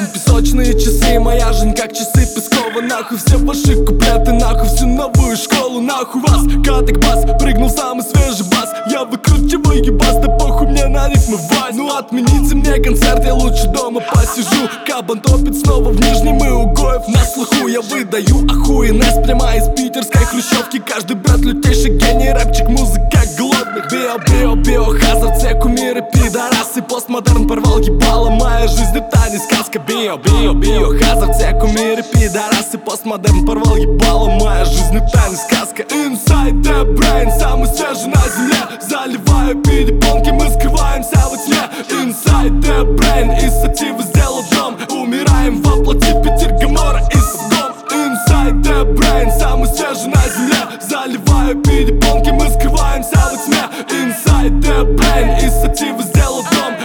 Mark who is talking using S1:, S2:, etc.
S1: песочные часы, моя жизнь как часы Пескова. Нахуй все ваши куплеты, нахуй всю новую школу. Нахуй вас, каток бас, прыгнул самый свежий бас. Я выкручиваю ебас, да похуй мне на рифмы вась. Ну отмените мне концерт, я лучше дома посижу. Кабан топит снова в Нижнем и Угоев на слуху. Я выдаю охуенность прямо из питерской хрущевки. Каждый брат лютейший гений, рэпчик, музыка голодных. Био-хазард, все кумиры, пидорасы. Постмодерн порвал ебало, моя жизнь это не сказка. Био-хазард, все кумиры, пидорасы. Постмодерн порвал ебало, моя жизнь это не сказка. Inside the brain, самый свежий на земле. Заливаю перепонки, мы скрываемся во тьме. Inside the brain, из сативы сделал дом. Умираем во плоти, Питер, Гоморра и Содом. Inside the brain, самый свежий на земле. Заливаю перепонки, мы скрываемся во тьме. Inside the brain, из сативы сделал дом.